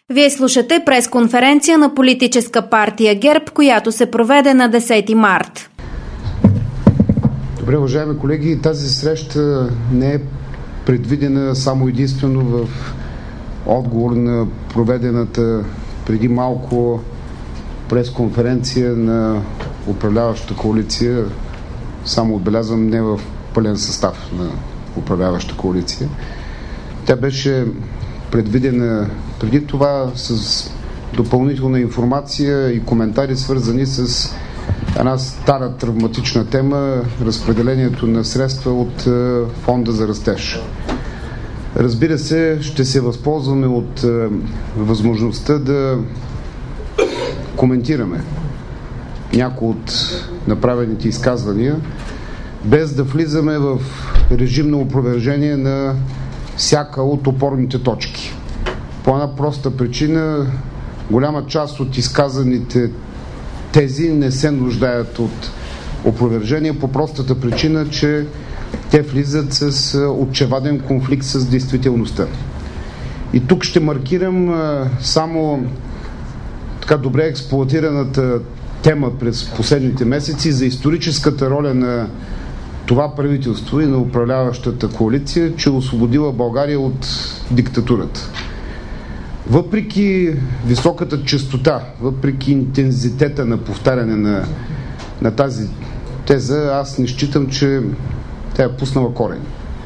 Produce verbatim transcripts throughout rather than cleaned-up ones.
Вие слушате пресконференция на политическа партия ГЕРБ, която се проведе на десети март. Добре, уважаеми колеги, тази среща не е предвидена само единствено в отговор на проведената преди малко пресконференция на управляващата коалиция. Само отбелязвам, не в пълен състав на управляваща коалиция. Тя беше предвидена преди това с допълнителна информация и коментари, свързани с една стара травматична тема – разпределението на средства от Фонда за растеж. Разбира се, ще се възползваме от възможността да коментираме някои от направените изказвания, без да влизаме в режим на опровержение на всяка от опорните точки. По една проста причина, голяма част от изказаните тези не се нуждаят от опровержение, по простата причина, че те влизат с очеваден конфликт с действителността. И тук ще маркирам само така добре експлоатираната тема през последните месеци за историческата роля на това правителство и на управляващата коалиция, че освободила България от диктатурата. Въпреки високата честота, въпреки интензитета на повтаряне на, на тази теза, аз не считам, че тя е пуснала корени.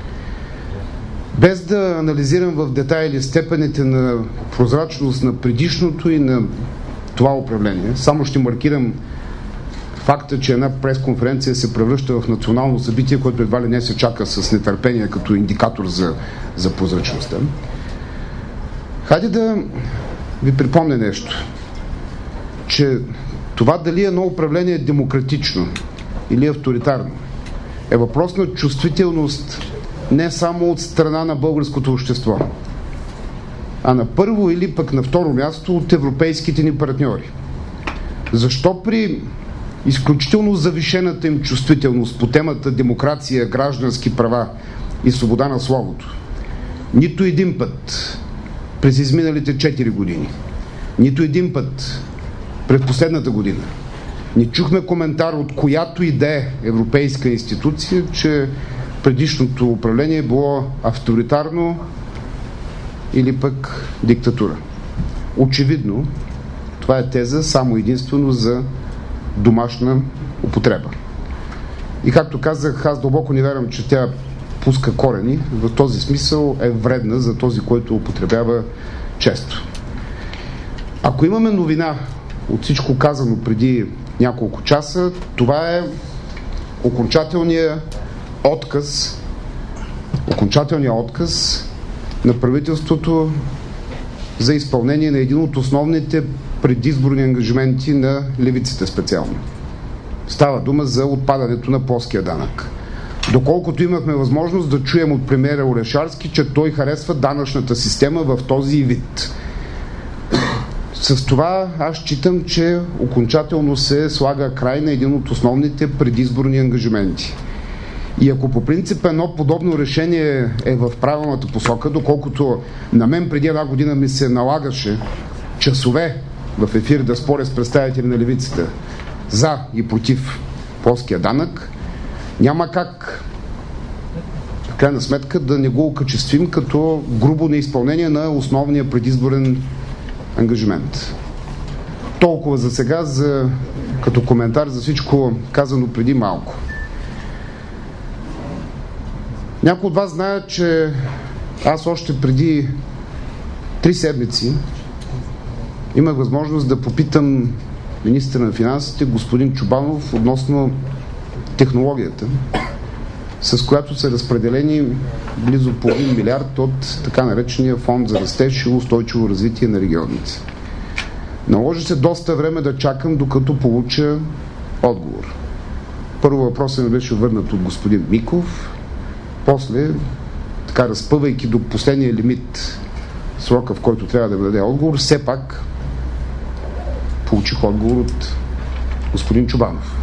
Без да анализирам в детайли степените на прозрачност на предишното и на това управление, само ще маркирам факта, че една пресконференция се превръща в национално събитие, което едва ли не се чака с нетърпение като индикатор за, за прозрачността. Хайде да ви припомня нещо, че това дали едно управление е демократично или авторитарно е въпрос на чувствителност не само от страна на българското общество, а на първо или пък на второ място от европейските ни партньори. Защо при изключително завишената им чувствителност по темата демокрация, граждански права и свобода на словото нито един път през изминалите четири години, нито един път през последната година не чухме коментар от която и да е европейска институция, че предишното управление е било авторитарно или пък диктатура. Очевидно, това е теза само единствено за домашна употреба. И както казах, аз дълбоко не вярвам, че тя пуска корени. В този смисъл е вредна за този, който употребява често. Ако имаме новина от всичко казано преди няколко часа, това е окончателният отказ окончателният отказ на правителството за изпълнение на един от основните предизборни ангажименти на левицата специално. Става дума за отпадането на плоския данък. Доколкото имахме възможност да чуем от премиера Орешарски, че той харесва данъчната система в този вид. С това аз считам, че окончателно се слага край на един от основните предизборни ангажименти. И ако по принцип едно подобно решение е в правилната посока, доколкото на мен преди една година ми се налагаше часове в ефир да споря с представители на левицата за и против плоския данък, няма как в крайна сметка да не го окачествим като грубо неизпълнение на основния предизборен ангажимент. Толкова за сега, за, като коментар за всичко казано преди малко. Някои от вас знаят, че аз още преди три седмици имах възможност да попитам министъра на финансите господин Чобанов относно технологията, с която са разпределени близо половин милиард от така наречения фонд за растеж и устойчиво развитие на регионите. Наложи се доста време да чакам, докато получа отговор. Първо въпросът ми беше върнат от господин Миков, после, така разпъвайки до последния лимит срока, в който трябва да даде отговор, все пак получих отговор от господин Чобанов.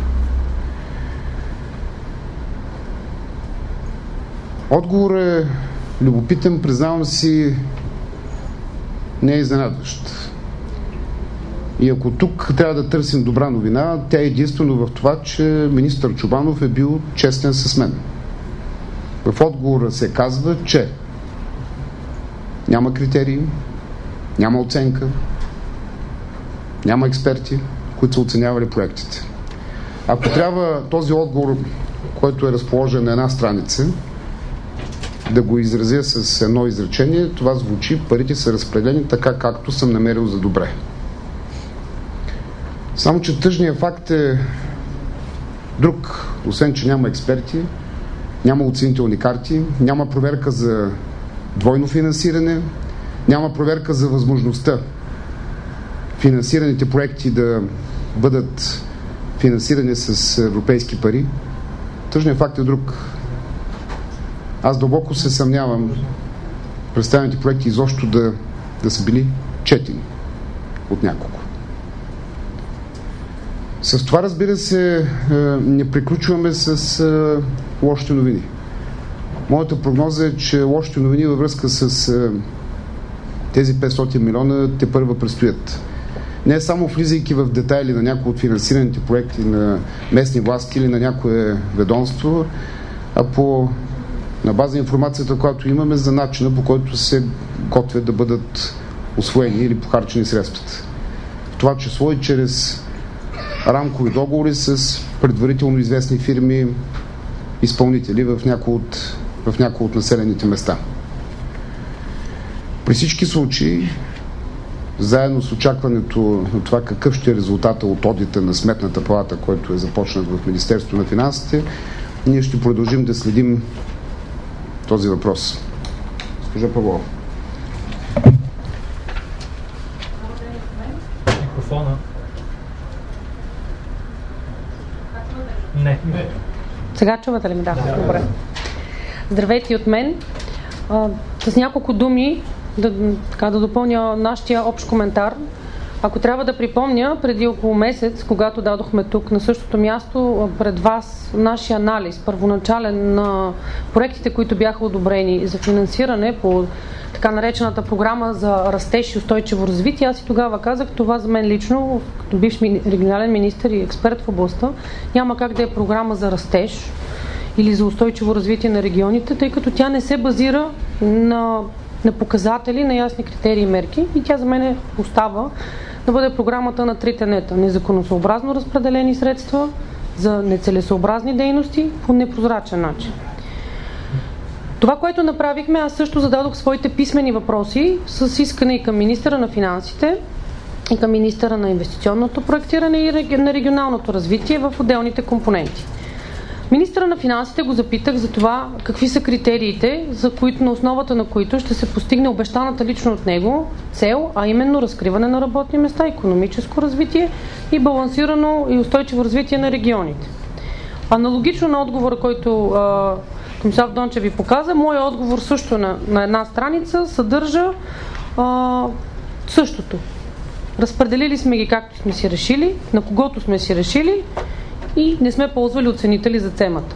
Отговор е любопитен, признавам си, не е изненадващ. И ако тук трябва да търсим добра новина, тя е единствено в това, че министър Чобанов е бил честен с мен. В отговора се казва, че няма критерии, няма оценка, няма експерти, които са оценявали проектите. Ако трябва този отговор, който е разположен на една страница, да го изразя с едно изречение, това звучи: парите са разпределени така, както съм намерил за добре. Само че тъжният факт е друг. Освен че няма експерти, няма оценителни карти, няма проверка за двойно финансиране, няма проверка за възможността финансираните проекти да бъдат финансирани с европейски пари. Тъжният факт е друг. Аз дълбоко се съмнявам представените проекти изобщо да, да са били четени от няколко. С това, разбира се, не приключваме с лошите новини. Моята прогноза е, че лошите новини във връзка с тези петстотин милиона те първа предстоят. Не само влизайки в детайли на някои от финансираните проекти на местни власти или на някое ведомство, а по на база информацията, която имаме за начина, по който се готвят да бъдат усвоени или похарчени средствата. В това число и чрез рамкови договори с предварително известни фирми изпълнители в някои от, в някои от населените места. При всички случаи, заедно с очакването на това какъв ще е резултата от одита на Сметната палата, който е започнат в Министерството на финансите, ние ще продължим да следим този въпрос. Госпожа Павлова. Микрофона. Не. Сега чувате ли ми? Да. Да. Добре. Здравейте и от мен. А, с няколко думи да, така, да допълня нашия общ коментар. Ако трябва да припомня, преди около месец, когато дадохме тук на същото място пред вас нашия анализ, първоначален на проектите, които бяха одобрени за финансиране по така наречената програма за растеж и устойчиво развитие, аз и тогава казах, това за мен лично, като бивш регионален министър и експерт в областта, няма как да е програма за растеж или за устойчиво развитие на регионите, тъй като тя не се базира на, на показатели, на ясни критерии и мерки, и тя за мен остава да бъде програмата на трите нета. Незаконосъобразно разпределени средства за нецелесообразни дейности по непрозрачен начин. Това, което направихме, аз също зададох своите писмени въпроси с искане и към министъра на финансите, и към министъра на инвестиционното проектиране и на регионалното развитие в отделните компоненти. Министъра на финансите го запитах за това какви са критериите, за които, на основата на които ще се постигне обещаната лично от него цел, а именно разкриване на работни места, икономическо развитие и балансирано и устойчиво развитие на регионите. Аналогично на отговора, който а, комисар Дончев ви показа, моят отговор също на, на една страница съдържа а, същото. Разпределили сме ги както сме си решили, на когото сме си решили и не сме ползвали оценители за темата.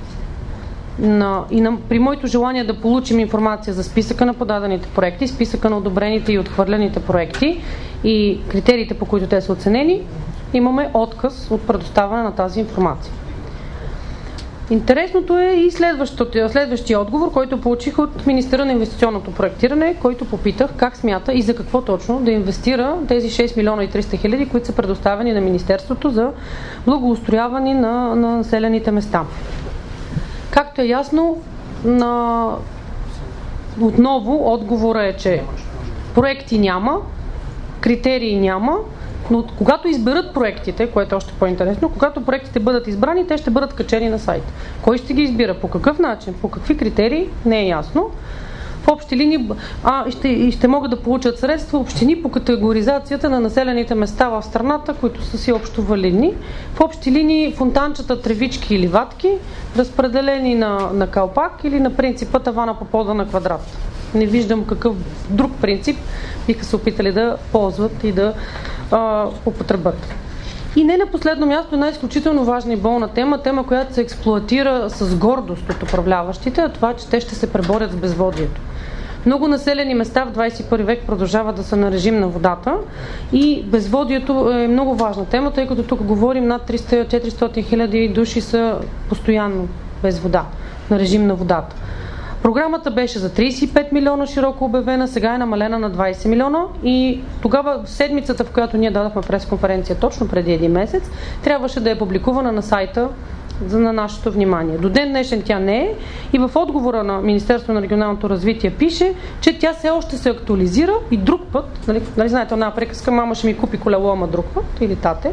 На, и на, при моето желание да получим информация за списъка на подадените проекти, списъка на одобрените и отхвърлените проекти и критериите, по които те са оценени, имаме отказ от предоставяне на тази информация. Интересното е и следващия отговор, който получих от министъра на инвестиционното проектиране, който попитах как смята и за какво точно да инвестира тези шест милиона и триста хиляди, които са предоставени на Министерството за благоустрояване на, на населените места. Както е ясно, на... отново отговорът е, че проекти няма, критерии няма, но когато изберат проектите, което е още по-интересно, когато проектите бъдат избрани, те ще бъдат качени на сайт. Кой ще ги избира? По какъв начин? По какви критерии? Не е ясно. В общи линии а, ще, ще могат да получат средства общини по категоризацията на населените места в страната, които са си общо валидни. В общи линии фонтанчета, тревички или ватки, разпределени на, на калпак или на принципа тавана по пода на квадрат. Не виждам какъв друг принцип биха се опитали да ползват и да а, употребят. И не на последно място, една изключително важна и болна тема, тема, която се експлоатира с гордост от управляващите, е това, че те ще се преборят с безводието. Много населени места в двадесет и първи век продължават да са на режим на водата и безводието е много важна тема, тъй като тук говорим над триста до четиристотин хиляди души са постоянно без вода, на режим на водата. Програмата беше за тридесет и пет милиона широко обявена, сега е намалена на двадесет милиона и тогава седмицата, в която ние дадахме пресконференция точно преди един месец, трябваше да е публикувана на сайта за на нашето внимание. До ден днешен тя не е и в отговора на Министерството на регионалното развитие пише, че тя все още се актуализира и друг път, нали, нали знаете една приказка, мама ще ми купи колело, ама друг път, или тате,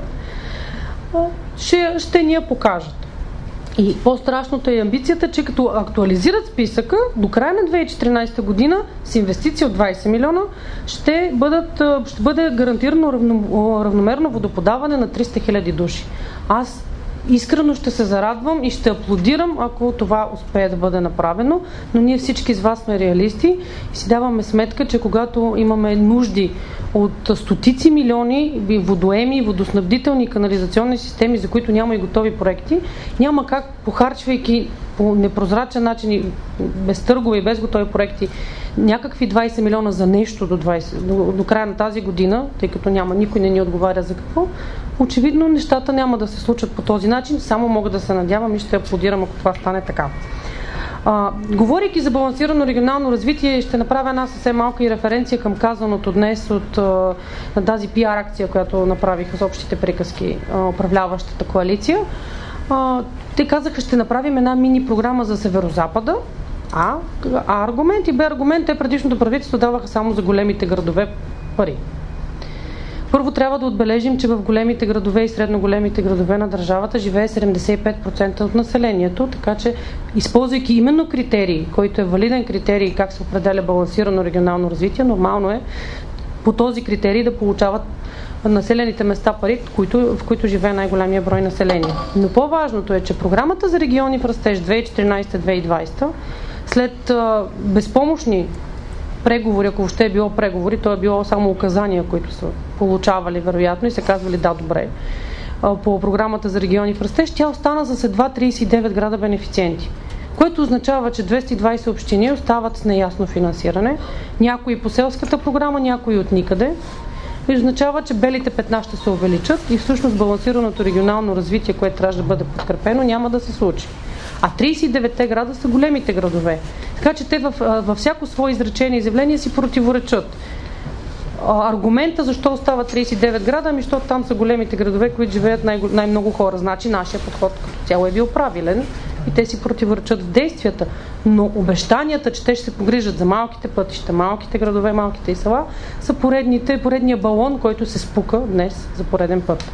ще, ще ни я покажат. И по-страшното е амбицията, че като актуализират списъка, до края на две хиляди и четиринадесета година с инвестиция от двадесет милиона ще, бъдат, ще бъде гарантирано равно, равномерно водоподаване на триста хиляди души. Аз искрено ще се зарадвам и ще аплодирам, ако това успее да бъде направено, но ние всички с вас сме реалисти и си даваме сметка, че когато имаме нужди от стотици милиони водоеми, водоснабдителни канализационни системи, за които няма и готови проекти, няма как, похарчвайки по непрозрачен начин и без търгове и без готови проекти, някакви двадесет милиона за нещо до, двадесет, до, до края на тази година, тъй като няма, никой не ни отговаря за какво, очевидно нещата няма да се случат по този начин, само мога да се надявам и ще аплодирам, ако това стане така. А, говорейки за балансирано регионално развитие, ще направя една съвсем малка и референция към казаното днес от а, на тази пиар акция, която направиха с общите приказки а, управляващата коалиция. А, те казаха, ще направим една мини програма за Северозапада, а, а аргумент и бе аргумент, те предишното правителство даваха само за големите градове пари. Първо трябва да отбележим, че в големите градове и средно големите градове на държавата живее седемдесет и пет процента от населението, така че използвайки именно критерии, който е валиден критерий как се определя балансирано регионално развитие, нормално е по този критерий да получават населените места пари, в които, в които живее най-големия брой население. Но по-важното е, че програмата за региони в растеж две хиляди и четиринадесета - две хиляди и двадесета след а, безпомощни преговори, ако въобще е било преговори, то е било само указания, които са получавали вероятно и се казвали да, добре. По програмата за региони в растеж, тя остана с едва тридесет и девет града бенефициенти, което означава, че двеста и двадесет общини остават с неясно финансиране, някои по селската програма, някои от никъде. И означава, че белите петна ще се увеличат и всъщност балансираното регионално развитие, което трябва да бъде подкрепено, няма да се случи. А тридесет и деветте града са големите градове. Така че те във, във всяко свое изречение и изявление си противоречат. Аргумента защо остават тридесет и девет града, ами защото там са големите градове, които живеят най- най-много хора. Значи нашия подход като цяло е бил правилен и те си противоречат в действията. Но обещанията, че те ще се погрижат за малките пътища, малките градове, малките и села, са поредните, поредния балон, който се спука днес за пореден път.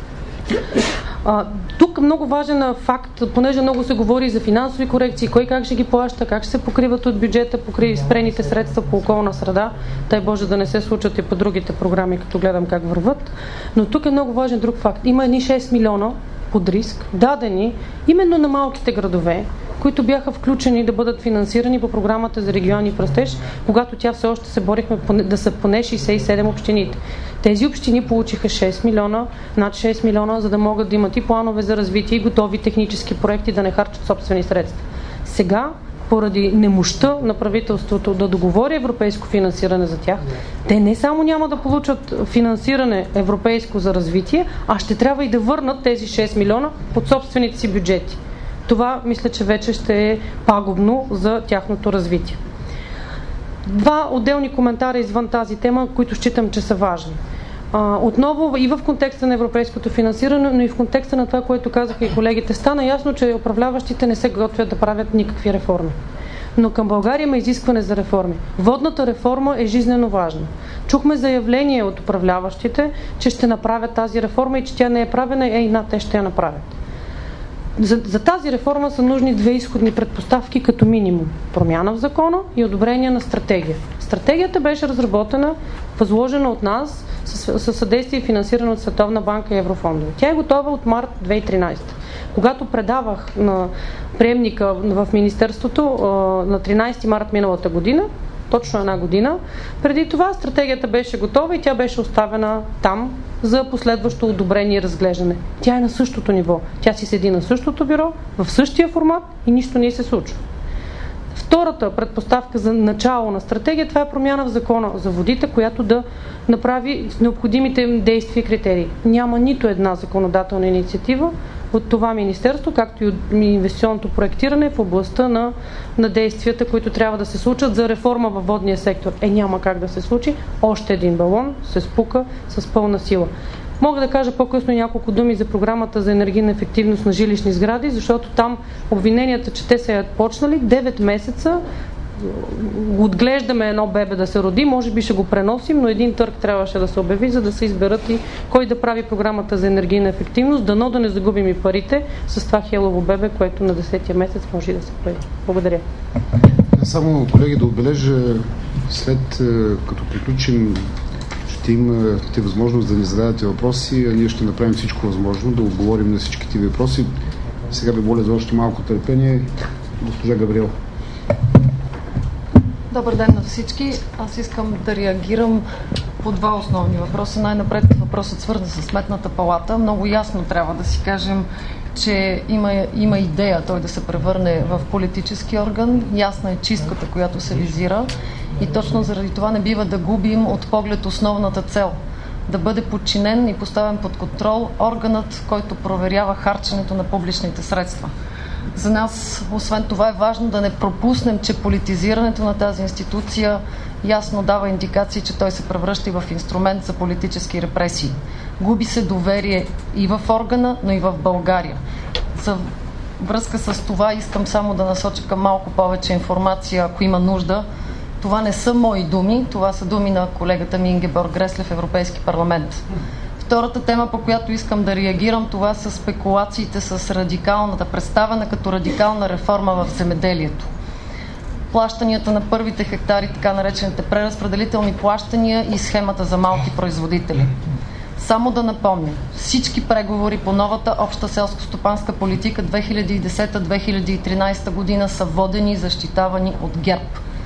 А, тук много важен факт, понеже много се говори за финансови корекции, кой как ще ги плаща, как ще се покриват от бюджета, покри спрените средства по околна среда, дай Боже да не се случат и по другите програми, като гледам как върват. Но тук е много важен друг факт. Има едни шест милиона под риск, дадени именно на малките градове, които бяха включени да бъдат финансирани по програмата за региони в растеж, когато тя все още се борихме да са поне шейсет и седем общините. Тези общини получиха шест милиона, над шест милиона, за да могат да имат и планове за развитие и готови технически проекти, да не харчат собствени средства. Сега, поради немощта на правителството да договори европейско финансиране за тях, те не само няма да получат финансиране европейско за развитие, а ще трябва и да върнат тези шест милиона под собствените си бюджети. Това мисля, че вече ще е пагубно за тяхното развитие. Два отделни коментара извън тази тема, които считам, че са важни. А, отново и в контекста на европейското финансиране, но и в контекста на това, което казаха и колегите, стана ясно, че управляващите не се готвят да правят никакви реформи. Но към България има изискване за реформи. Водната реформа е жизнено важна. Чухме заявление от управляващите, че ще направят тази реформа и че тя не е правена, ей, на, те ще я направят. За, за тази реформа са нужни две изходни предпоставки като минимум. Промяна в закона и одобрение на стратегия. Стратегията беше разработена, възложена от нас със съдействие и финансирана от Световна банка и Еврофондове. Тя е готова от март две хиляди и тринадесета. Когато предавах на приемника в Министерството на тринадесети март миналата година, точно една година, преди това стратегията беше готова и тя беше оставена там за последващо одобрение и разглеждане. Тя е на същото ниво. Тя си седи на същото бюро, в същия формат и нищо не се случва. Втората предпоставка за начало на стратегия, това е промяна в закона за водите, която да направи необходимите действия и критерии. Няма нито една законодателна инициатива от това министерство, както и от инвестиционното проектиране в областта на, на действията, които трябва да се случат за реформа във водния сектор. Е, няма как да се случи. Още един балон се спука с пълна сила. Мога да кажа по-късно няколко думи за програмата за енергийна ефективност на жилищни сгради, защото там обвиненията, че те са я почнали девет месеца, отглеждаме едно бебе да се роди, може би ще го преносим, но един търг трябваше да се обяви, за да се изберат и кой да прави програмата за енергийна ефективност, дано да не загубим и парите с това хелово бебе, което на десетия месец може да се появи. Благодаря. Само, колеги, да отбележа, след като приключим, ще имате възможност да ни зададете въпроси, а ние ще направим всичко възможно да отговорим на всичките въпроси. Сега ви моля за още малко търпение. Госпожа Габриел. Добър ден на всички. Аз искам да реагирам по два основни въпроса. Най-напред въпросът свързан с Сметната палата. Много ясно трябва да си кажем, че има, има идея той да се превърне в политически орган. Ясна е чистката, която се визира. И точно заради това не бива да губим от поглед основната цел. Да бъде подчинен и поставен под контрол органът, който проверява харченето на публичните средства. За нас, освен това, е важно да не пропуснем, че политизирането на тази институция ясно дава индикации, че той се превръща и в инструмент за политически репресии. Губи се доверие и в органа, но и в България. За връзка с това искам само да насоча към малко повече информация, ако има нужда. Това не са мои думи, това са думи на колегата ми Ингеборг Гресле в Европейски парламент. Втората тема, по която искам да реагирам, това са спекулациите с радикалната, представена като радикална реформа в земеделието. Плащанията на първите хектари, така наречените преразпределителни плащания и схемата за малки производители. Само да напомня, всички преговори по новата обща селско-стопанска политика две хиляди и десета - две хиляди и тринадесета година са водени и защитавани от ГЕРБ.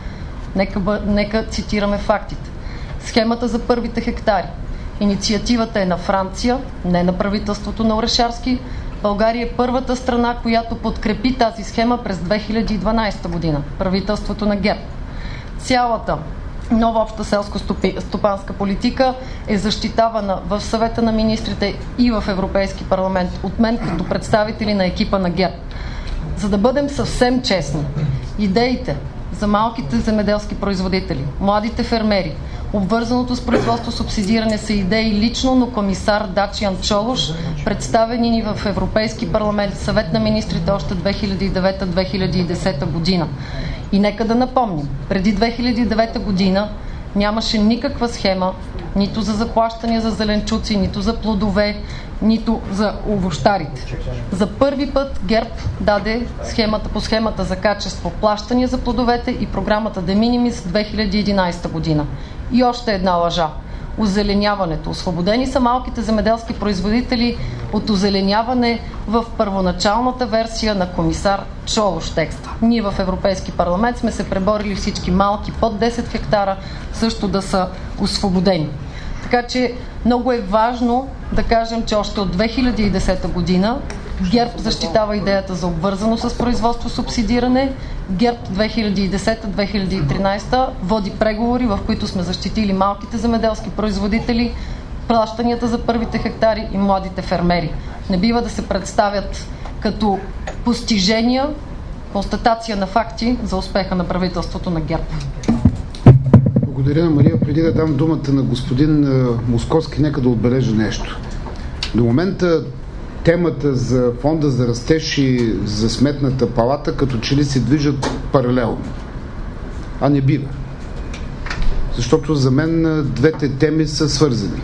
Нека, нека цитираме фактите. Схемата за първите хектари. Инициативата е на Франция, не на правителството на Орешарски. България е първата страна, която подкрепи тази схема през две хиляди и дванадесета година. Правителството на ГЕРБ. Цялата нова обща селско-стопанска политика е защитавана в Съвета на министрите и в Европейски парламент от мен като представители на екипа на ГЕРБ. За да бъдем съвсем честни, идеите за малките земеделски производители, младите фермери, обвързаното с производство субсидиране са идеи лично на комисар Дачиан Чолош, представени ни в Европейски парламент, Съвет на министрите още две хиляди и девета - две хиляди и десета година. И нека да напомним, преди две хиляди и девета година нямаше никаква схема, нито за заплащания за зеленчуци, нито за плодове, нито за овощарите. За първи път ГЕРБ даде схемата по схемата за качество плащания за плодовете и програмата De Minimis две хиляди и единадесета година. И още една лъжа. Озеленяването. Освободени са малките земеделски производители от озеленяване в първоначалната версия на комисар Чолош текста. Ние в Европейски парламент сме се преборили всички малки под десет хектара също да са освободени. Така че много е важно да кажем, че още от две хиляди и десета година ГЕРБ защитава идеята за обвързано с производство субсидиране. ГЕРБ две хиляди и десета - две хиляди и тринадесета води преговори, в които сме защитили малките земеделски производители, плащанията за първите хектари и младите фермери. Не бива да се представят като постижения, констатация на факти за успеха на правителството на ГЕРБ. Благодаря на Мария. Преди да дам думата на господин Московски, нека да отбележа нещо. До момента темата за фонда за растеж и за Сметната палата като че ли се движат паралелно. А не бива. Защото за мен двете теми са свързани.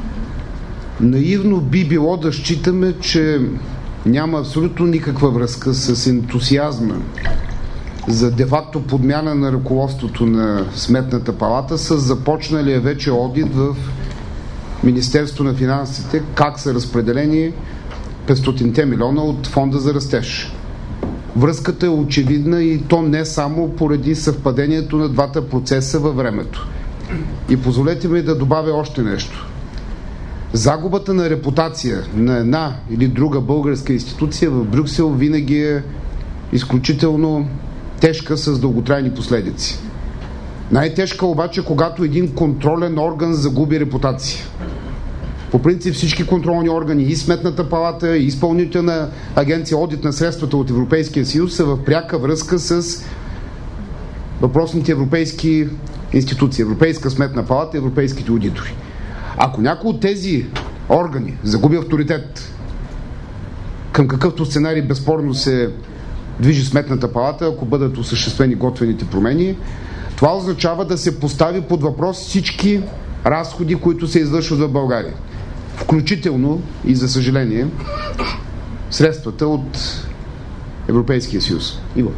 Наивно би било да считаме, че няма абсолютно никаква връзка с ентусиазма за де-факто подмяна на ръководството на Сметната палата с започналия вече одит в Министерство на финансите, как са разпределени петстотинте милиона от фонда за растеж. Връзката е очевидна и то не само поради съвпадението на двата процеса във времето. И позволете ми да добавя още нещо. Загубата на репутация на една или друга българска институция в Брюксел винаги е изключително тежка с дълготрайни последици. Най-тежка обаче, когато един контролен орган загуби репутация. По принцип всички контролни органи, и Сметната палата, и Изпълнителна агенция одит на средствата от Европейския съюз са в пряка връзка с въпросните европейски институции, Европейска Сметна палата, европейските аудитори. Ако някой от тези органи загуби авторитет, към какъвто сценарий безспорно се движи Сметната палата, ако бъдат осъществени готвените промени, това означава да се постави под въпрос всички разходи, които се извършват в България. Включително и, за съжаление, средствата от Европейския съюз. Иво.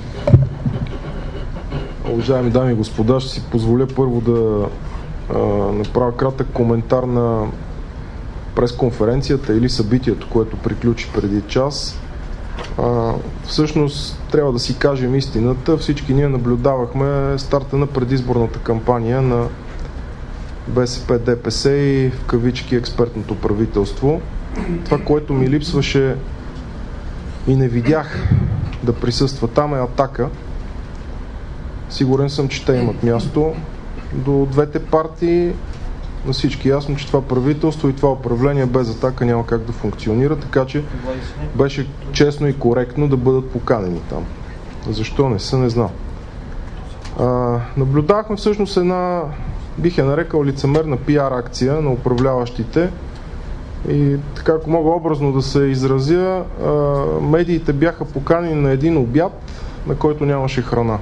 Уважаеми дами и господа, ще си позволя първо да а, направя кратък коментар на пресконференцията или събитието, което приключи преди час. А, всъщност, трябва да си кажем истината. Всички ние наблюдавахме старта на предизборната кампания на БСП, ДПС и в кавички експертното правителство. Това, което ми липсваше и не видях да присъства там, е Атака. Сигурен съм, че те имат място. До двете партии на всички ясно, че това правителство и това управление без Атака няма как да функционира, така че беше честно и коректно да бъдат поканени там. Защо не са, не знам. А, наблюдахме всъщност една, бих я нарекал, лицемерна пиар акция на управляващите и така, ако мога образно да се изразя, а, медиите бяха поканени на един обяд, на който нямаше храна.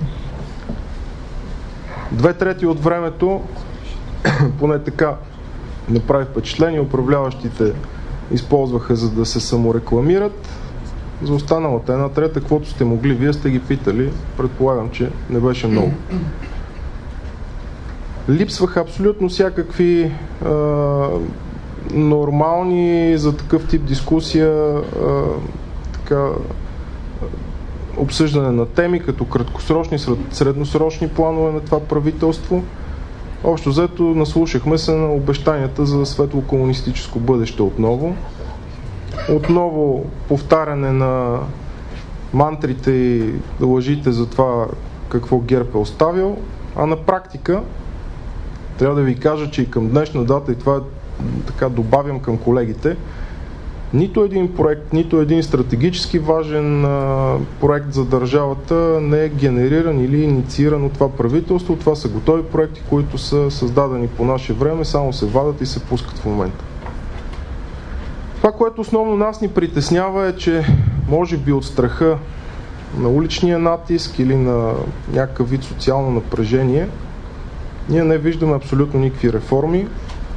Две трети от времето, поне така направи впечатление, управляващите използваха, за да се саморекламират. За останалата една трета, каквото сте могли, вие сте ги питали, предполагам, че не беше много. Липсваха абсолютно всякакви е, нормални за такъв тип дискусия, е, така, обсъждане на теми, като краткосрочни, средносрочни планове на това правителство. Общо взето наслушахме се на обещанията за светло-комунистическо бъдеще отново. Отново повтаряне на мантрите и лъжите за това какво ГЕРБ е оставил, а на практика трябва да ви кажа, че и към днешна дата, и това така добавям към колегите, нито един проект, нито един стратегически важен а, проект за държавата не е генериран или иницииран от това правителство. Това са готови проекти, които са създадени по наше време, само се вадат и се пускат в момента. Това, което основно нас ни притеснява, е, че може би от страха на уличния натиск или на някакъв вид социално напрежение, ние не виждаме абсолютно никакви реформи.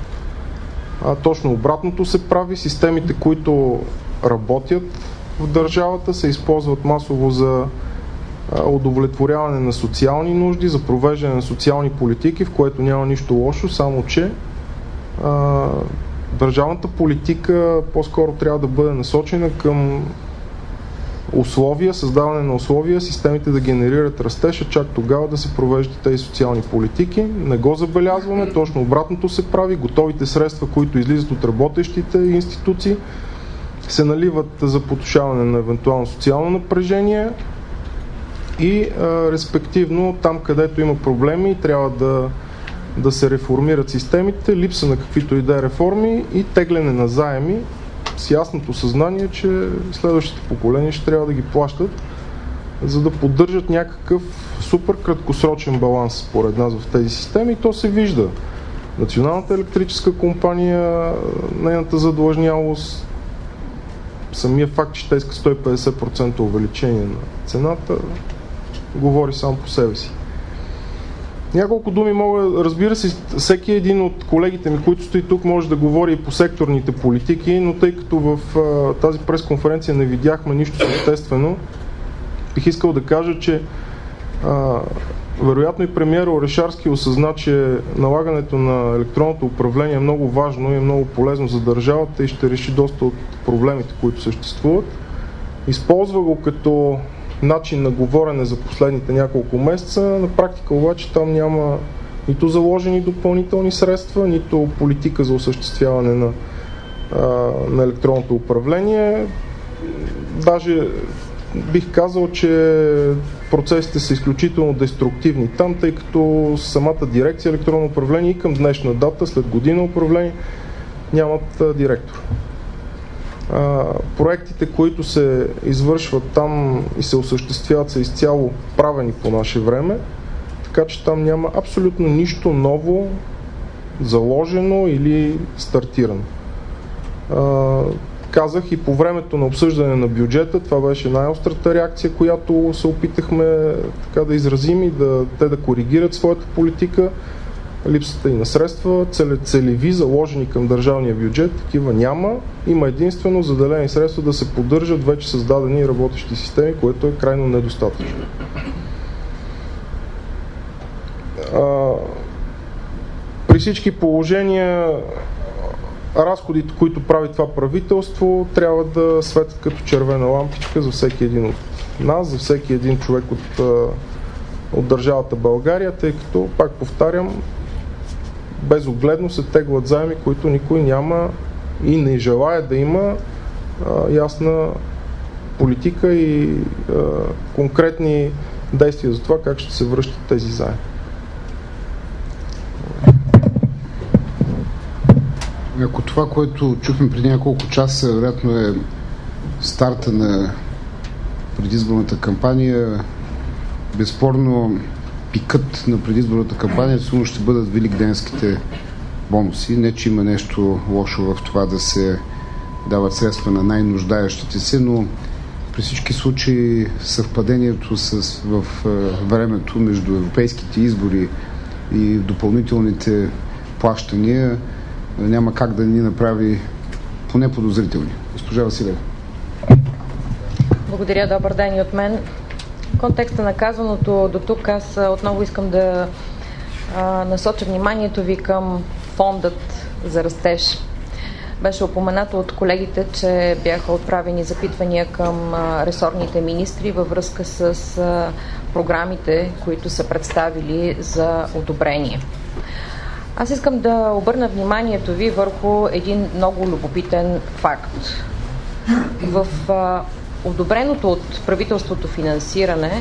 А точно обратното се прави. Системите, които работят в държавата, се използват масово за удовлетворяване на социални нужди, за провеждане на социални политики, в което няма нищо лошо, само че а, държавната политика по-скоро трябва да бъде насочена към условия, създаване на условия, системите да генерират растеж, а чак тогава да се провеждат тези социални политики. Не го забелязваме, точно обратното се прави. Готовите средства, които излизат от работещите институции, се наливат за потушаване на евентуално социално напрежение и а, респективно там, където има проблеми, трябва да, да се реформират системите, липса на каквито и да е реформи и тегляне на заеми, с ясното съзнание, че следващите поколения ще трябва да ги плащат, за да поддържат някакъв супер краткосрочен баланс според нас в тези системи. И то се вижда. Националната електрическа компания, нейната задлъжнялост, самия факт, че те искат сто и петдесет процента увеличение на цената, говори сам по себе си. Няколко думи мога, разбира се, всеки един от колегите ми, които стои тук, може да говори и по секторните политики, но тъй като в а, тази пресконференция не видяхме нищо съществено, бих искал да кажа, че а, вероятно и премиер Орешарски осъзна, че налагането на електронното управление е много важно и е много полезно за държавата и ще реши доста от проблемите, които съществуват. Използва го като начин на говорене за последните няколко месеца. На практика обаче там няма нито заложени допълнителни средства, нито политика за осъществяване на, а, на електронното управление. Даже бих казал, че процесите са изключително деструктивни там, тъй като самата дирекция електронно управление и към днешна дата, след година управление, нямат а, директор. А, проектите, които се извършват там и се осъществяват, са изцяло правени по наше време, така че там няма абсолютно нищо ново заложено или стартирано. А, казах и по времето на обсъждане на бюджета, това беше най-острата реакция, която се опитахме така да изразим и да, те да коригират своята политика. Липсата и на средства, целеви заложени към държавния бюджет, такива няма. Има единствено заделени средства да се поддържат вече създадени и работещи системи, което е крайно недостатъчно. А, при всички положения разходите, които прави това правителство, трябва да светят като червена лампичка за всеки един от нас, за всеки един човек от, от държавата България, тъй като, пак повтарям, безогледно се теглят заеми, които никой няма и не желая да има а, ясна политика и а, конкретни действия за това как ще се връщат тези заеми. Ако това, което чухме преди няколко часа, вероятно е старта на предизборната кампания, безспорно пикът на предизборната кампания сигурно ще бъдат великденските бонуси. Не, че има нещо лошо в това да се дават средства на най-нуждаещите се, но при всички случаи съвпадението с, в времето между европейските избори и допълнителните плащания няма как да ни направи поне подозрителни. Госпожа Василева. Благодаря, добър ден и от мен. В контекста на казаното до тук аз отново искам да а, насоча вниманието ви към фондът за растеж. Беше упоменато от колегите, че бяха отправени запитвания към а, ресорните министри във връзка с а, програмите, които са представили за одобрение. Аз искам да обърна вниманието ви върху един много любопитен факт. В а, одобреното от правителството финансиране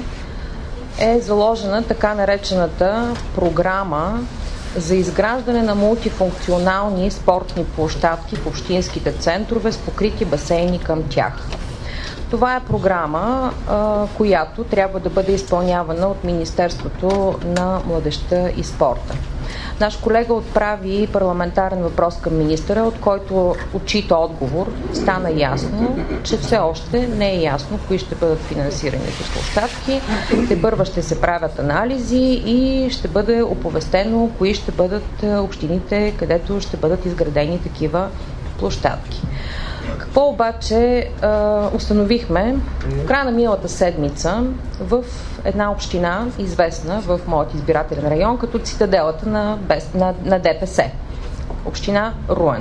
е заложена така наречената програма за изграждане на мултифункционални спортни площадки в общинските центрове с покрити басейни към тях. Това е програма, а, която трябва да бъде изпълнявана от Министерството на младежта и спорта. Наш колега отправи парламентарен въпрос към министъра, от който отчита отговор. Стана ясно, че все още не е ясно кои ще бъдат финансираните площадки. Тепърва ще се правят анализи и ще бъде оповестено кои ще бъдат общините, където ще бъдат изградени такива площадки. Какво обаче а, установихме в края на миналата седмица в една община, известна в моят избирателен район, като цитаделата на, на, на ДПС, община Руен.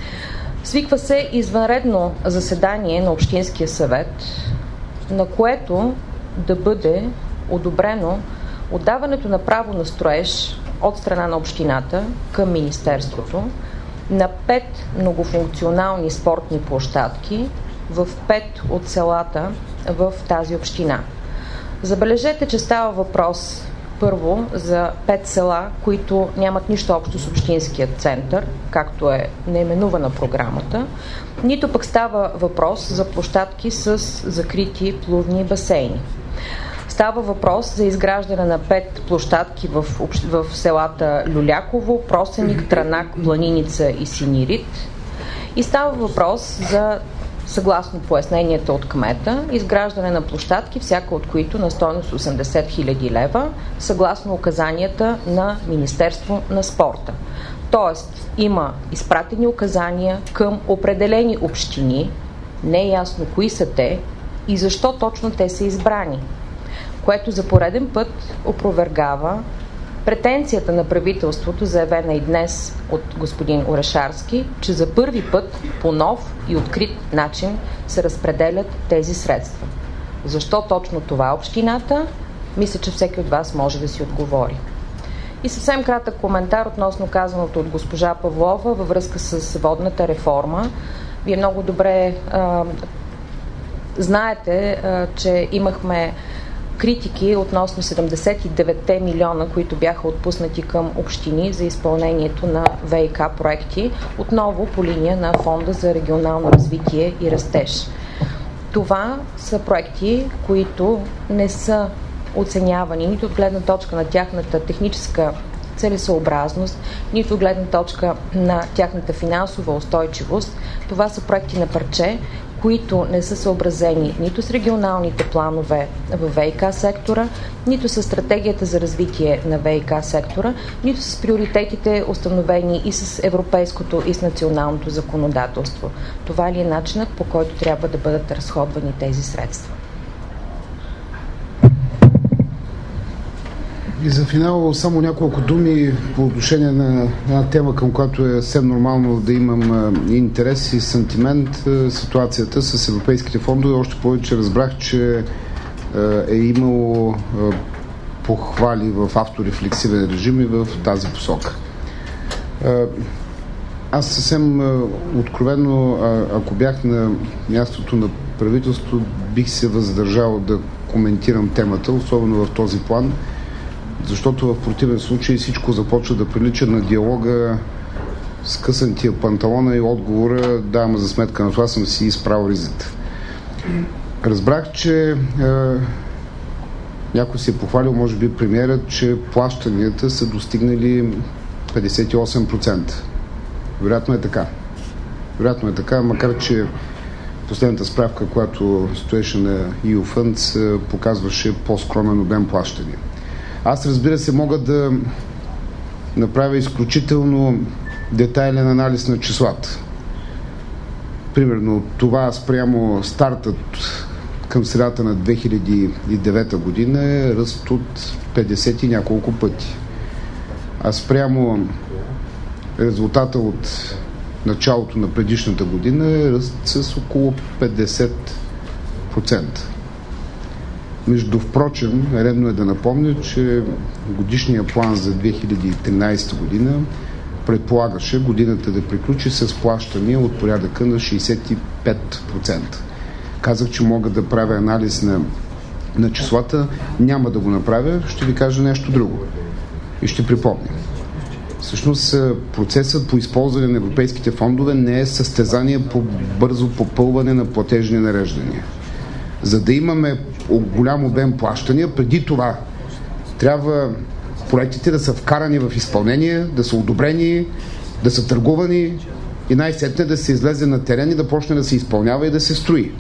Свиква се извънредно заседание на Общинския съвет, на което да бъде одобрено отдаването на право на строеж от страна на общината към Министерството на пет многофункционални спортни площадки в пет от селата в тази община. Забележете, че става въпрос първо за пет села, които нямат нищо общо с общинския център, както е наименувана програмата, нито пък става въпрос за площадки с закрити плувни басейни. Става въпрос за изграждане на пет площадки в, в селата Люляково, Просеник, Транак, Планиница и Синирит. И става въпрос за, съгласно поясненията от кмета, изграждане на площадки, всяка от които на стойност осемдесет хиляди лева, съгласно указанията на Министерство на спорта. Тоест, има изпратени указания към определени общини, не е ясно кои са те и защо точно те са избрани, което за пореден път опровергава претенцията на правителството, заявена и днес от господин Орешарски, че за първи път по нов и открит начин се разпределят тези средства. Защо точно това общината? Мисля, че всеки от вас може да си отговори. И съвсем кратък коментар относно казаното от госпожа Павлова във връзка с водната реформа. Вие много добре а, знаете, че имахме критики относно седемдесет и девет милиона, които бяха отпуснати към общини за изпълнението на ВиК проекти, отново по линия на Фонда за регионално развитие и растеж. Това са проекти, които не са оценявани нито от гледна точка на тяхната техническа целесъобразност, нито от гледна точка на тяхната финансова устойчивост. Това са проекти на парче, които не са съобразени нито с регионалните планове в ВиК сектора, нито с стратегията за развитие на ВиК сектора, нито с приоритетите, установени и с европейското и с националното законодателство. Това ли е начинът, по който трябва да бъдат разходвани тези средства? И за финал само няколко думи по отношение на една тема, към която е съвсем нормално да имам интерес и сантимент. Ситуацията с европейските фондове. Още повече разбрах, че е имало похвали в авторефлексивен режим и в тази посока. Аз съвсем откровено, ако бях на мястото на правителството, бих се въздържал да коментирам темата, особено в този план, защото в противен случай всичко започва да прилича на диалога с късантия панталона и отговора: да, ама за сметка на това съм си изправил ризата. Разбрах, че е, някой се е похвалил, може би премиерът, че плащанията са достигнали петдесет и осем процента. Вероятно е така. Вероятно е така, макар че последната справка, която стоеше на и ю Funds, показваше по-скромен обем плащания. Аз, разбира се, мога да направя изключително детайлен анализ на числата. Примерно това спрямо стартът към средата на две хиляди и девета година е ръст от петдесет и няколко пъти. А спрямо резултата от началото на предишната година е ръст с около петдесет процента. Между впрочем, редно е да напомня, че годишният план за две хиляди и тринадесета година предполагаше годината да приключи с плащания от порядъка на шейсет и пет процента. Казах, че мога да правя анализ на, на числата. Няма да го направя, ще ви кажа нещо друго. И ще припомня. Всъщност процесът по използване на европейските фондове не е състезание по бързо попълване на платежни нареждания. За да имаме голям обем плащания, преди това трябва проектите да са вкарани в изпълнение, да са одобрени, да са търгувани и най-сетне да се излезе на терен и да почне да се изпълнява и да се строи.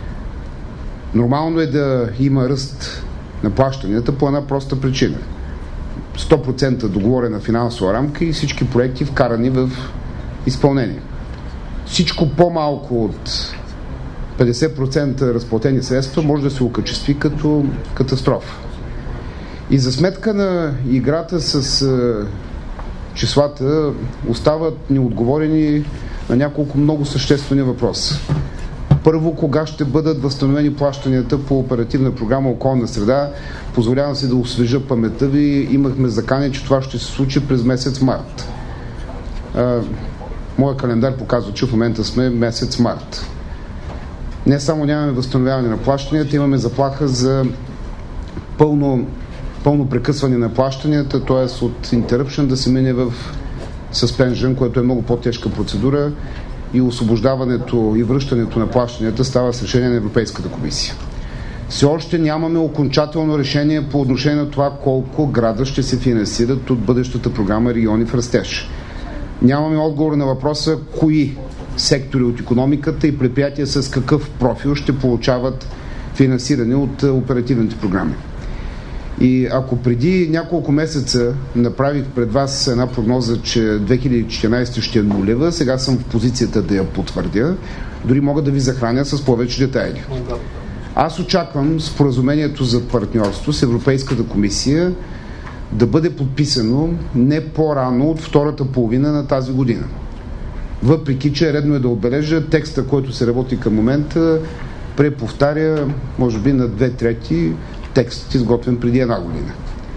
Нормално е да има ръст на плащанията по една проста причина. сто процента договорена финансова рамка и всички проекти вкарани в изпълнение. Всичко по-малко от петдесет процента разплатени средства може да се окачестви като катастрофа. И за сметка на играта с е, числата остават неотговорени на няколко много съществени въпроса. Първо, кога ще бъдат възстановени плащанията по оперативна програма Околна среда? Позволявам се да освежа паметта ви. Имахме закане, че това ще се случи през месец март. Е, моя календар показва, че в момента сме месец март. Не само нямаме възстановяване на плащанията, имаме заплаха за пълно, пълно прекъсване на плащанията, т.е. от interruption да се мине в suspension, което е много по-тежка процедура, и освобождаването и връщането на плащанията става с решение на Европейската комисия. Все още нямаме окончателно решение по отношение на това колко града ще се финансират от бъдещата програма Региони в растеж. Нямаме отговор на въпроса кои сектори от икономиката и предприятия с какъв профил ще получават финансиране от оперативните програми. И ако преди няколко месеца направих пред вас една прогноза, че две хиляди и четиринадесета ще е нулева, сега съм в позицията да я потвърдя, дори мога да ви захраня с повече детайли. Аз очаквам споразумението за партньорство с Европейската комисия да бъде подписано не по-рано от втората половина на тази година. Въпреки че редно е да отбележа, текста, който се работи към момента, преповтаря, може би на две трети текстът, изготвен преди една година.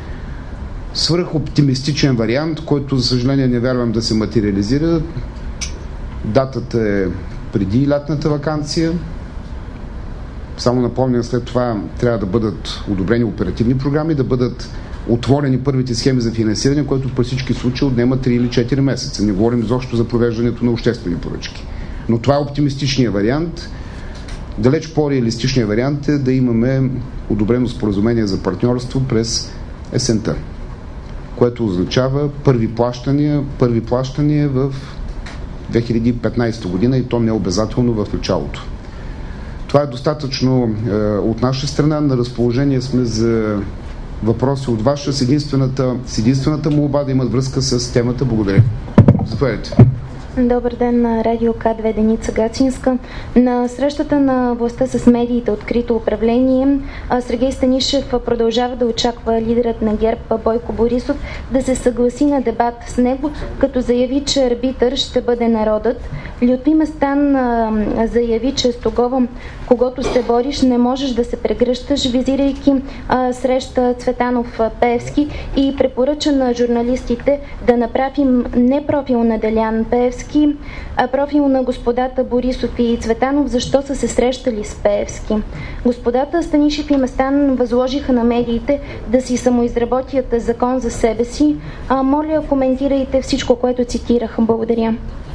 Свръхоптимистичен вариант, който за съжаление не вярвам да се материализира. Датата е преди лятната ваканция. Само напомням, след това трябва да бъдат одобрени оперативни програми, да бъдат отворени първите схеми за финансиране, което при всички случаи отнема три или четири месеца. Не говорим изобщо за провеждането на обществени поръчки. Но това е оптимистичният вариант. Далеч по-реалистичният вариант е да имаме одобрено споразумение за партньорство през есента, което означава първи плащания, първи плащания в две хиляди и петнадесета година и то не е обязателно в началото. Това е достатъчно е, от наша страна. На разположение сме за въпроси от ваша с единствената, с единствената молба да имат връзка с темата. Благодаря. Заповядайте. Добър ден на Радио К две, Деница Гацинска. На срещата на властта с медиите Открито управление, Сергей Станишев продължава да очаква лидерът на ГЕРБ Бойко Борисов да се съгласи на дебат с него, като заяви, че арбитър ще бъде народът. Лютви Местан заяви, че с тогова, когато се бориш, не можеш да се прегръщаш, визирайки а, среща Цветанов-Пеевски, и препоръча на журналистите да направим не профил на Делян Пеевски, а профил на господата Борисов и Цветанов, защо са се срещали с Пеевски. Господата Станишев и Местан възложиха на медиите да си самоизработят закон за себе си. А, моля, коментирайте всичко, което цитирах. Благодаря.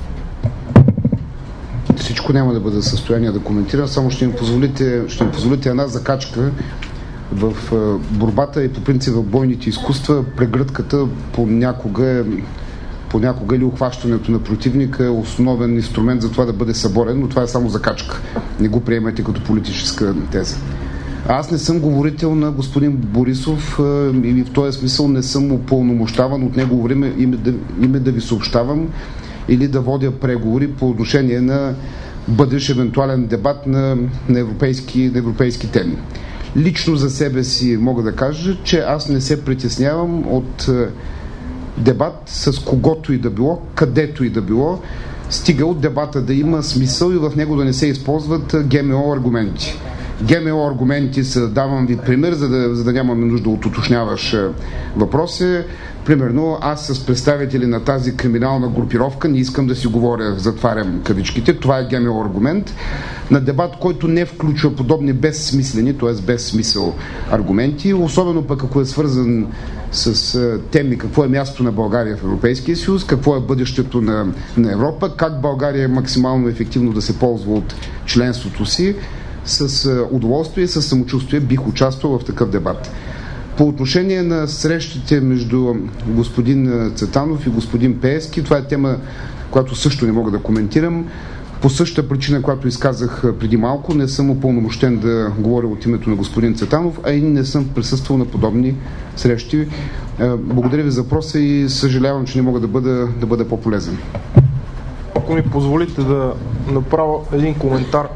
Всичко няма да бъде в състояние да коментирам, само ще ми позволите, ще ми позволите една закачка в борбата и по принцип в бойните изкуства. Прегръдката понякога е понякога или ухващането на противника е основен инструмент за това да бъде съборен, но това е само закачка. Не го приемайте като политическа теза. Аз не съм говорител на господин Борисов и в този смисъл не съм упълномощаван от негово време име да, име да ви съобщавам или да водя преговори по отношение на бъдещ евентуален дебат на, на, европейски, на европейски теми. Лично за себе си мога да кажа, че аз не се притеснявам от дебат с когото и да било, където и да било, стига от дебата да има смисъл и в него да не се използват ГМО аргументи. ГМО аргументи са, давам ви пример, за да, за да нямаме нужда от уточняваш въпроси. Примерно, аз с представители на тази криминална групировка не искам да си говоря, затварям кавичките. Това е ГМО аргумент. На дебат, който не включва подобни безсмислени, т.е. без смисъл аргументи, особено пък ако е свързан с теми какво е място на България в Европейския съюз, какво е бъдещето на, на Европа, как България максимално ефективно да се ползва от членството си, с удоволствие и с самочувствие бих участвал в такъв дебат. По отношение на срещите между господин Цветанов и господин Пеевски, това е тема, която също не мога да коментирам. По същата причина, която изказах преди малко, не съм упълномощен да говоря от името на господин Цветанов, а и не съм присъствал на подобни срещи. Благодаря ви за въпроса и съжалявам, че не мога да бъда, да бъда по-полезен. Ако ми позволите да направя един коментар.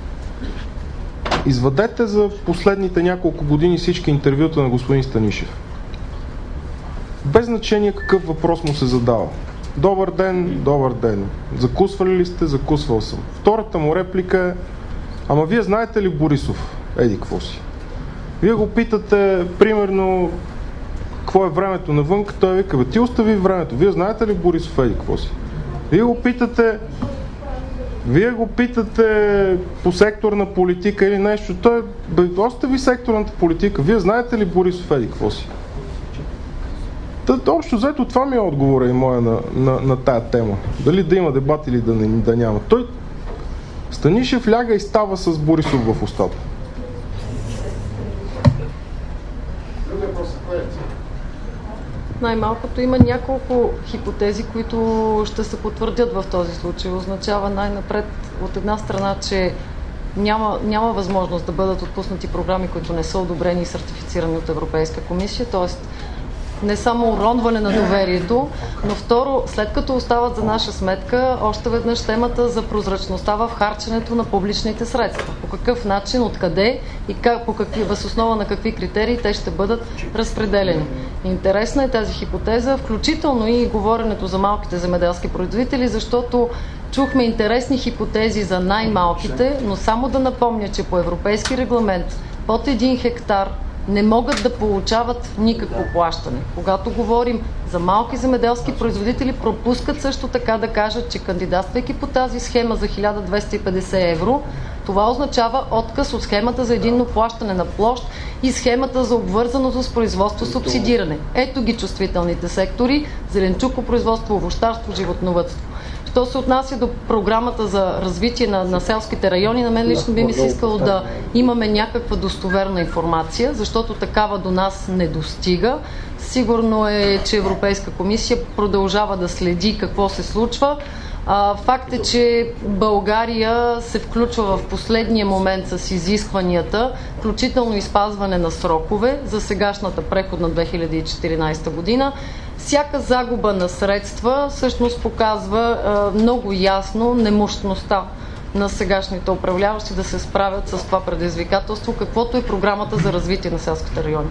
Извадете за последните няколко години всички интервюта на господин Станишев. Без значение какъв въпрос му се задава. Добър ден, добър ден. Закусвали ли сте? Закусвал съм. Втората му реплика е: ама вие знаете ли Борисов? Еди, какво си? Вие го питате, примерно, какво е времето навън, той вика: бе, ти остави времето. Вие знаете ли Борисов? Еди, какво си? Вие го питате Вие го питате по секторна политика или нещо. Той, бе, остави секторната политика. Вие знаете ли Борисов? Еди, какво си? Тът, общо взето това ми е отговора и моя на, на, на тая тема. Дали да има дебат или да, не, да няма. Той Станишев ляга и става с Борисов в устата. Най-малкото има няколко хипотези, които ще се потвърдят в този случай. Означава най-напред от една страна, че няма, няма възможност да бъдат отпуснати програми, които не са одобрени и сертифицирани от Европейска комисия, т.е. не само уронване на доверието, но второ, след като остават за наша сметка, още веднъж темата за прозрачността в харченето на публичните средства. По какъв начин, откъде и как, по какви, въз основа на какви критерии те ще бъдат разпределени. Интересна е тази хипотеза, включително и говоренето за малките земеделски производители, защото чухме интересни хипотези за най-малките, но само да напомня, че по европейски регламент под един хектар не могат да получават никакво плащане. Когато говорим за малки земеделски производители, пропускат също така да кажат, че кандидатствайки по тази схема за хиляда двеста и петдесет евро, Това означава отказ от схемата за единно плащане на площ и схемата за обвързаност с производство субсидиране. Ето ги чувствителните сектори: зеленчукопроизводство, овощарство, животновъдство. Що се отнася до програмата за развитие на, на селските райони, на мен лично би ми се искало да имаме някаква достоверна информация, защото такава до нас не достига. Сигурно е, че Европейска комисия продължава да следи какво се случва. А, факт е, че България се включва в последния момент с изискванията, включително и спазване на срокове за сегашната преходна две хиляди и четиринадесета година. Всяка загуба на средства всъщност показва а, много ясно немощността на сегашните управляващи да се справят с това предизвикателство, каквото е програмата за развитие на селските райони.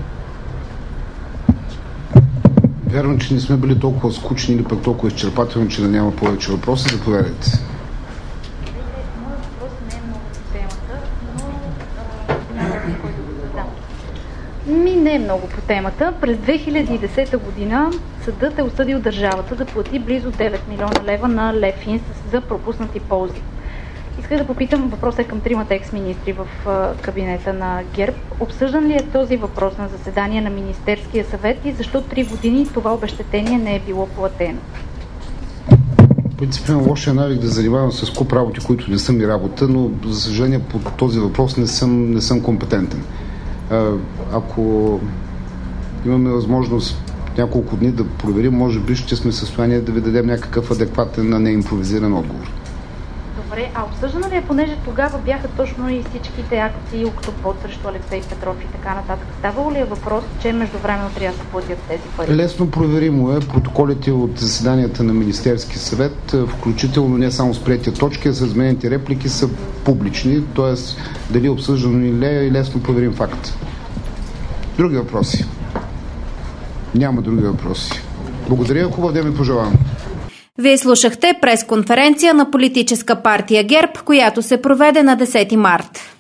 Вярвам, че не сме били толкова скучни или пък толкова изчерпателни, че да няма повече въпроси. Заповядайте. Моят въпрос не е много по темата, но няма който го задам. Ми не е много по темата. През две хиляди и десета година съдът е осъдил държавата да плати близо девет милиона лева на Левин за пропуснати ползи. Исках да попитам, въпросът е към тримата екс-министри в кабинета на ГЕРБ. Обсъждан ли е този въпрос на заседание на Министерския съвет и защо три години това обезщетение не е било платено? Принципно лошия навик да занимавам с куп работи, които не са ми работа, но за съжаление по този въпрос не съм, не съм компетентен. Ако имаме възможност няколко дни да проверим, може би ще сме в състояние да ви дадем някакъв адекватен, а не импровизиран отговор. Добре, а обсъждано ли е, понеже тогава бяха точно и всичките акции Октопод срещу Алексей Петров и така нататък. Ставало ли е въпрос, че междувременно трябва да се платят тези пари? Лесно проверимо е. Протоколите от заседанията на Министерски съвет, включително не само с приетите точки, а с изменените реплики, са публични, т.е. дали е обсъждано или не е лесно проверим факт. Други въпроси? Няма други въпроси. Благодаря, хубав ден ми пожелавам. Вие слушахте пресконференция на Политическа партия ГЕРБ, която се проведе на десети март.